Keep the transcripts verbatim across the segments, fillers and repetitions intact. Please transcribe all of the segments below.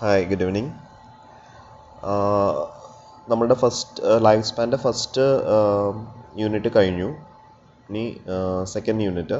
Hi, good evening. ആഹ് നമ്മളുടെ first life സ്പാൻ്റെ ഫസ്റ്റ് യൂണിറ്റ് കഴിഞ്ഞു. ഇനി സെക്കൻഡ് യൂണിറ്റ്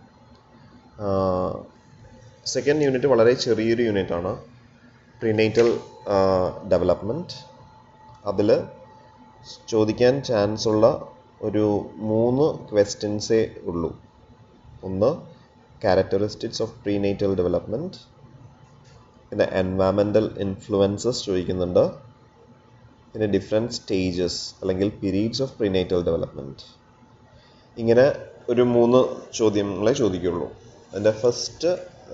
സെക്കൻഡ് യൂണിറ്റ് വളരെ ചെറിയൊരു യൂണിറ്റാണ്, പ്രീനേറ്റൽ ഡെവലപ്മെൻറ്റ്. അതിൽ ചോദിക്കാൻ ചാൻസ് ഉള്ള ഒരു മൂന്ന് ക്വസ്റ്റ്യൻസേ ഉള്ളൂ. ഒന്ന് ക്യാരക്ടറിസ്റ്റിക്സ് ഓഫ് പ്രീനേറ്റൽ ഡെവലപ്മെൻറ്റ്, പിന്നെ എൻവയറമെൻ്റൽ ഇൻഫ്ലുവൻസസ് ചോദിക്കുന്നുണ്ട്, പിന്നെ ഡിഫറെൻറ്റ് സ്റ്റേജസ് അല്ലെങ്കിൽ പീരീഡ്സ് ഓഫ് പ്രീനേറ്റൽ ഡെവലപ്മെൻറ്റ്. ഇങ്ങനെ ഒരു മൂന്ന് ചോദ്യങ്ങളെ ചോദിക്കുള്ളൂ. അതിൻ്റെ ഫസ്റ്റ്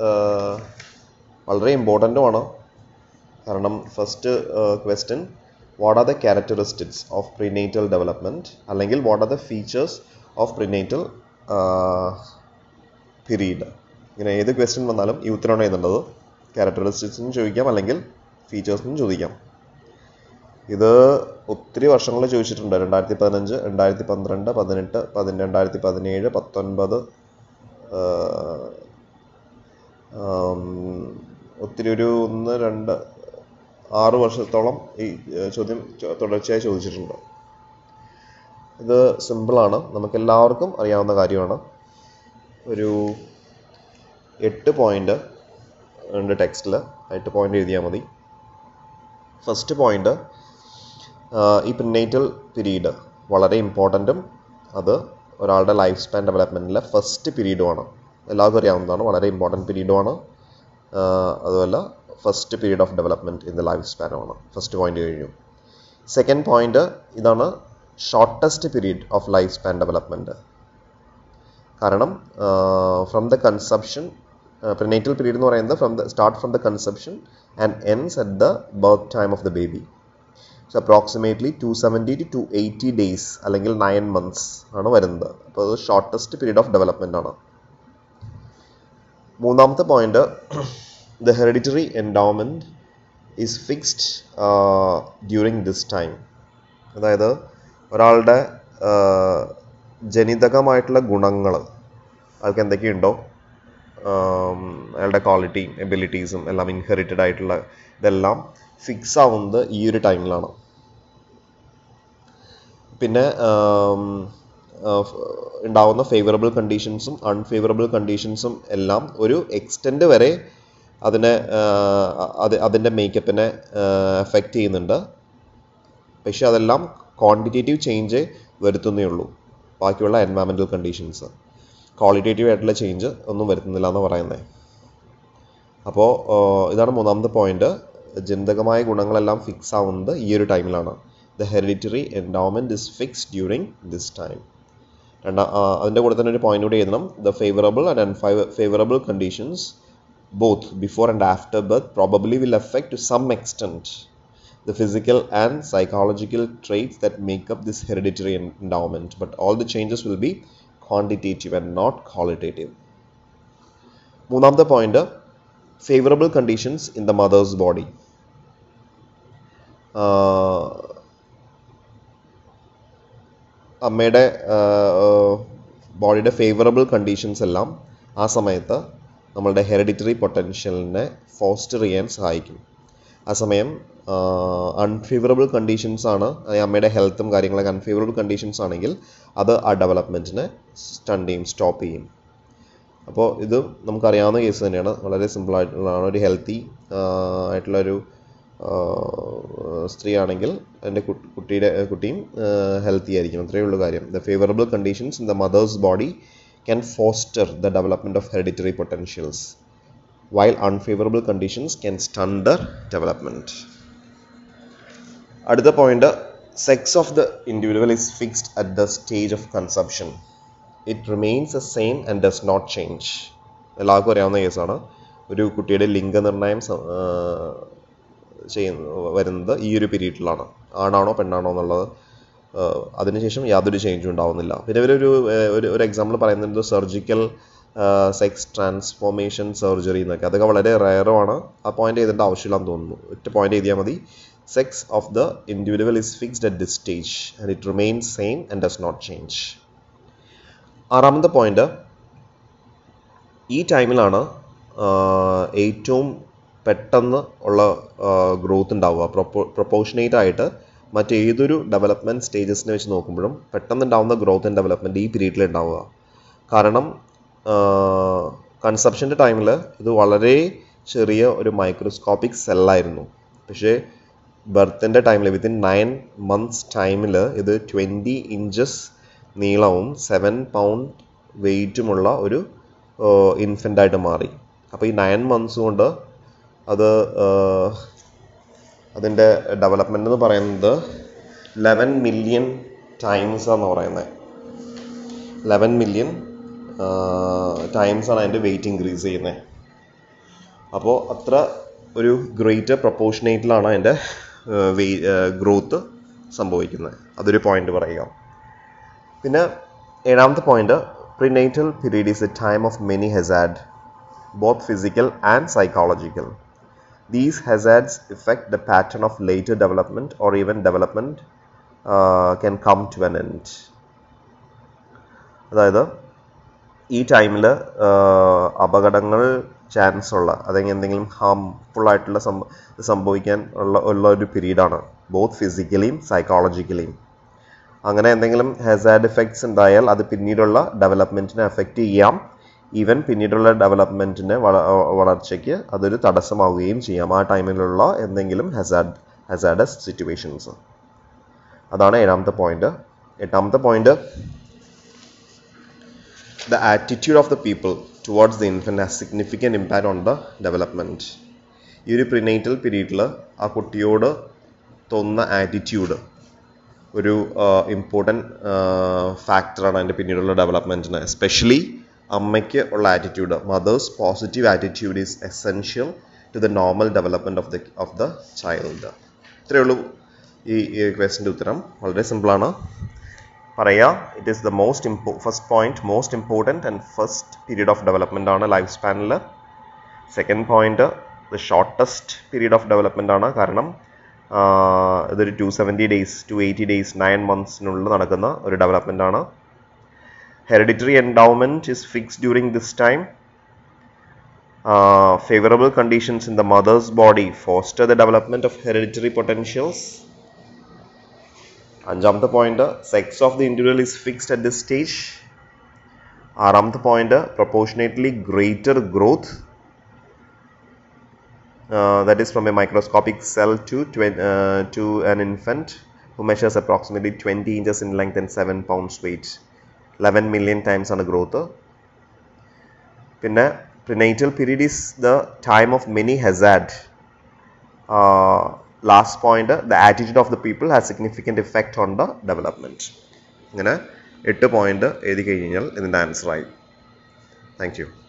വളരെ ഇമ്പോർട്ടൻറ്റുമാണ്. കാരണം first question, what are the characteristics of prenatal development, അല്ലെങ്കിൽ what are the features of prenatal period. ഇങ്ങനെ ഏത് ക്വസ്റ്റ്യൻ വന്നാലും ഈ ഉത്തരമാണ് എഴുതേണ്ടത്. ക്യാരക്ടറിസ്റ്റിക്സും ചോദിക്കാം, അല്ലെങ്കിൽ ഫീച്ചേഴ്സും ചോദിക്കാം. ഇത് ഒത്തിരി വർഷങ്ങളിൽ ചോദിച്ചിട്ടുണ്ട്. രണ്ടായിരത്തി പതിനഞ്ച് രണ്ടായിരത്തി പന്ത്രണ്ട് പതിനെട്ട് പതിന് രണ്ടായിരത്തി പതിനേഴ് പത്തൊൻപത് ഒത്തിരി ഒരു ഒന്ന് രണ്ട് ആറ് വർഷത്തോളം ഈ ചോദ്യം തുടർച്ചയായി ചോദിച്ചിട്ടുണ്ട്. ഇത് സിമ്പിളാണ്, നമുക്കെല്ലാവർക്കും അറിയാവുന്ന കാര്യമാണ്. ഒരു എട്ട് പോയിൻ്റ് ഉണ്ട് ടെക്സ്റ്റിൽ, എട്ട് പോയിൻ്റ് എഴുതിയാൽ മതി. ഫസ്റ്റ് പോയിൻ്റ്, ഈ പ്രീനേറ്റൽ പീരീഡ് വളരെ ഇമ്പോർട്ടൻറ്റും അത് ഒരാളുടെ ലൈഫ് സ്പാൻ ഡെവലപ്മെൻറ്റിലെ ഫസ്റ്റ് പീരീഡുമാണ്. എല്ലാവർക്കും അറിയാവുന്നതാണ്, വളരെ ഇമ്പോർട്ടൻറ്റ് പീരീഡുമാണ്. അതുമല്ല first period of development in the life സ്പാനുമാണ്. ഫസ്റ്റ് പോയിൻ്റ് കഴിഞ്ഞു. സെക്കൻഡ് പോയിൻ്റ് ഇതാണ്, shortest period of life span development. കാരണം from the conception, prenatal period എന്ന് പറയുന്നത് from the start from the conception and ends at the birth time of the baby. So approximately to seventy to two eighty days അല്ലെങ്കിൽ nine months ആണ് വരുന്നത്. അപ്പോൾ അത് shortest period of development ആണ്. മൂന്നാമത്തെ point, the hereditary endowment is fixed during this time. അതായത് ഒരാളുടെ ജനിതകമായിട്ടുള്ള ഗുണങ്ങൾ, അയാൾക്ക് എന്തൊക്കെയുണ്ടോ, അയാളുടെ ക്വാളിറ്റിയും എബിലിറ്റീസും എല്ലാം ഇൻഹെറിറ്റഡ് ആയിട്ടുള്ള ഇതെല്ലാം ഫിക്സ് ആവുന്നത് ഈ ഒരു ടൈമിലാണ്. പിന്നെ ഉണ്ടാവുന്ന ഫേവറബിൾ കണ്ടീഷൻസും അൺഫേവറബിൾ കണ്ടീഷൻസും എല്ലാം ഒരു എക്സ്റ്റെൻഡ് വരെ അതിനെ അത് അതിൻ്റെ മേക്കപ്പിനെ എഫക്റ്റ് ചെയ്യുന്നുണ്ട്. പക്ഷെ അതെല്ലാം ക്വാണ്ടിറ്റേറ്റീവ് ചേഞ്ച് വരുത്തുന്നേ ഉള്ളൂ. ബാക്കിയുള്ള എൻവയറമെൻ്റൽ കണ്ടീഷൻസ് ക്വാളിറ്റേറ്റീവ് ആയിട്ടുള്ള ചേഞ്ച് ഒന്നും വരുത്തുന്നില്ല എന്ന് പറയുന്നത്. അപ്പോൾ ഇതാണ് മൂന്നാമത്തെ പോയിന്റ്, ജനിതകമായ ഗുണങ്ങളെല്ലാം ഫിക്സ് ആവുന്നത് ഈ ഒരു ടൈമിലാണ്. The hereditary endowment is fixed during this time. രണ്ടാ അതിൻ്റെ കൂടെ തന്നെ ഒരു പോയിന്റ് കൂടി എഴുതണം, the favourable and unfavourable conditions both before and after birth probably will effect to some extent the physical and psychological traits that make up this hereditary endowment, but all the changes will be quantitative and not qualitative. മൂന്നാമത്തെ point, favorable conditions in the mother's body. അമ്മയുടെ ബോഡിയുടെ favourable conditions എല്ലാം ആ സമയത്ത് നമ്മളുടെ hereditary പൊട്ടൻഷ്യലിനെ foster ചെയ്യാൻ സഹായിക്കും. ആ സമയം അൺഫേവറബിൾ കണ്ടീഷൻസ് ആണ്, അമ്മയുടെ ഹെൽത്തും കാര്യങ്ങളൊക്കെ അൺഫേവറബിൾ കണ്ടീഷൻസ് ആണെങ്കിൽ അത് ആ ഡെവലപ്മെൻറ്റിനെ സ്റ്റണ്ട് ചെയ്യും, സ്റ്റോപ്പ് ചെയ്യും. അപ്പോൾ ഇത് നമുക്കറിയാവുന്ന കേസ് തന്നെയാണ്, വളരെ സിമ്പിളായിട്ടുള്ളതാണ്. ഒരു ഹെൽത്തി ആയിട്ടുള്ളൊരു സ്ത്രീ ആണെങ്കിൽ എൻ്റെ കുട്ടിയുടെ കുട്ടിയും ഹെൽത്തി ആയിരിക്കും, അത്രയേ ഉള്ളൂ കാര്യം. The favourable conditions in the mother's body can foster the development of hereditary potentials, while unfavorable conditions can stunt their development. അടുത്ത point, sex of the individual is fixed at the stage of conception. It remains the same and does not change. എല്ലാവർക്കും അറിയാവുന്ന കേസാണ്. ഒരു കുട്ടിയുടെ ലിംഗനിർണ്ണയം ചെയ്യുന്ന വരുന്നത് ഈ ഒരു പീരീഡിലാണ്. ആണാണോ പെണ്ണാണോ എന്നുള്ളത് അതിനുശേഷം യാതൊരു ചേഞ്ചും ഉണ്ടാവുന്നില്ല. പിന്നെ ഇവരൊരു ഒരു എക്സാമ്പിൾ പറയുന്നത് സർജിക്കൽ സെക്സ് ട്രാൻസ്ഫോർമേഷൻ സർജറി എന്നൊക്കെ, അതൊക്കെ വളരെ റയറുമാണ്. ആ പോയിന്റ് എഴുതേണ്ട ആവശ്യമില്ലാന്ന് തോന്നുന്നു. ഒറ്റ പോയിന്റ് എഴുതിയാൽ മതി, sex of the individual is fixed at this stage and it remains same and does not change. ആറാമത്തെ പോയിന്റ്, ഈ ടൈമിലാണ് ഏറ്റവും പെട്ടെന്ന് ഉള്ള ഗ്രോത്ത് ഉണ്ടാവുക. പ്രൊപ്പോ പ്രൊപ്പോർഷനേറ്റ് ആയിട്ട് മറ്റേതൊരു ഡെവലപ്മെൻറ്റ് സ്റ്റേജസിനെ വെച്ച് നോക്കുമ്പോഴും പെട്ടെന്ന് ഉണ്ടാവുന്ന ഗ്രോത്ത് ആൻഡ് ഡെവലപ്മെൻറ്റ് ഈ പീരീഡിൽ ഉണ്ടാവുക. കാരണം കൺസെപ്ഷൻ്റെ ടൈമിൽ ഇത് വളരെ ചെറിയ ഒരു മൈക്രോസ്കോപ്പിക് സെല്ലായിരുന്നു. പക്ഷേ ബർത്തിൻ്റെ ടൈമിൽ വിത്തിൻ നയൻ മന്ത്സ് ടൈമിൽ ഇത് ട്വൻറ്റി ഇഞ്ചസ് നീളവും സെവൻ പൗണ്ട് വെയ്റ്റുമുള്ള ഒരു ഇൻഫൻ്റായിട്ട് മാറി. അപ്പോൾ ഈ നയൻ മന്ത്സ് കൊണ്ട് അത് അതിൻ്റെ ഡെവലപ്മെൻ്റ് എന്ന് പറയുന്നത് ലെവൻ മില്യൺ ടൈംസ് ആണെന്ന് പറയുന്നത്. ലെവൻ മില്യൺ ടൈംസാണ് അതിൻ്റെ വെയിറ്റ് ഇൻക്രീസ് ചെയ്യുന്നത്. അപ്പോൾ അത്ര ഒരു ഗ്രേറ്റർ പ്രൊപ്പോർഷനേറ്റിലാണ് അതിൻ്റെ വെയ് ഗ്രോത്ത് സംഭവിക്കുന്നത്. അതൊരു പോയിന്റ് പറയുക. പിന്നെ ഏഴാമത്തെ point, prenatal period is a time of many hazard, both physical and psychological. These hazards affect the pattern of later development or even development uh, can come to an end. അതായത് ഈ ടൈമിൽ അപകടങ്ങൾ chance ഉള്ള അല്ലെങ്കിൽ എന്തെങ്കിലും harmful ആയിട്ടുള്ള സംഭവിക്കാൻ ഉള്ള ഉള്ള ഒരു പീരീഡാണ്, ബോത്ത് ഫിസിക്കലിയും സൈക്കോളജിക്കലിയും. അങ്ങനെ എന്തെങ്കിലും ഹസാർഡ് എഫക്ട്സ് ഉണ്ടായാൽ അത് പിന്നീടുള്ള ഡെവലപ്മെൻറ്റിനെ എഫക്റ്റ് ചെയ്യാം. ഈവൻ പിന്നീടുള്ള ഡെവലപ്മെൻറ്റിൻ്റെ വളർച്ചയ്ക്ക് അതൊരു തടസ്സമാവുകയും ചെയ്യാം, ആ ടൈമിലുള്ള എന്തെങ്കിലും ഹസാർഡ് ഹസാർഡസ് സിറ്റുവേഷൻസ്. അതാണ് ഏഴാമത്തെ പോയിന്റ്. എട്ടാമത്തെ point, the attitude of the people towards the infant has significant impact on the development. ഈ ഒരു പ്രിനേറ്റൽ പീരീഡിൽ ആ കുട്ടിയോട് തോന്നുന്ന ആറ്റിറ്റ്യൂഡ് ഒരു ഇമ്പോർട്ടൻറ്റ് ഫാക്ടറാണ് അതിൻ്റെ പിന്നീടുള്ള ഡെവലപ്മെൻറ്റിന്. എസ്പെഷ്യലി അമ്മയ്ക്ക് ഉള്ള attitude, mother's positive attitude is essential to the normal development of the of the child. ഇത്രയേ ഉള്ളൂ ഈ ക്വസ്റ്റിൻ്റെ ഉത്തരം. വളരെ സിമ്പിളാണ്. പറയുക, it is the most impo first point most important and first period of development ആണ് ലൈഫ് സ്പാനിൽ. Second point the shortest period of development ആണ്. കാരണം ഇതൊരു two seventy days to eighty days nine മന്ത്സിനുള്ളിൽ നടക്കുന്ന ഒരു ഡെവലപ്മെൻ്റ് ആണ്. Hereditary endowment is fixed during this time. Uh, favorable conditions in the mother's body foster the development of hereditary potentials. അഞ്ചാമത്തെ point, sex of the individual is fixed at this stage. ആറാമത്തെ point, proportionately greater growth, uh, that is from a microscopic cell to uh, to an infant who measures approximately twenty inches in length and seven pounds weight. eleven million times ആണ് growth. പിന്നെ prenatal period is the time of many hazard. Last point, the attitude of the people has significant effect on the development. ഇങ്ങനെ എട്ട് point എഴുതി കഴിഞ്ഞാൽ ഇതിൻ്റെ ആൻസറായി. Thank you.